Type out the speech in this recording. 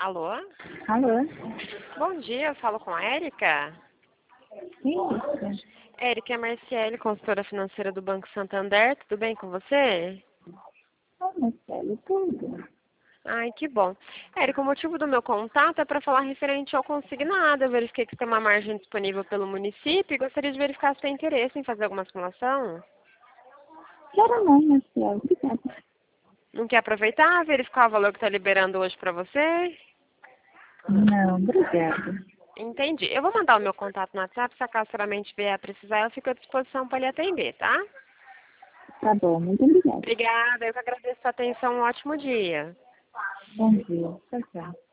Alô? Alô? Bom dia, eu falo com a Érica. Isso. Érica é Marciele, consultora financeira do Banco Santander. Tudo bem com você? Marcelo, tudo. Ai, que bom. Érica, o motivo do meu contato é para falar referente ao consignado. Eu verifiquei que tem uma margem disponível pelo município e gostaria de verificar se tem interesse em fazer alguma simulação. Quero não, Marcelo. Obrigada. Não quer aproveitar, verificar o valor que está liberando hoje para você? Não, obrigada. Entendi. Eu vou mandar o meu contato no WhatsApp, se acaso somente vier a precisar, eu fico à disposição para lhe atender, tá? Tá bom, muito obrigada. Obrigada, eu que agradeço a atenção. Um ótimo dia. Bom dia. Tchau, tchau.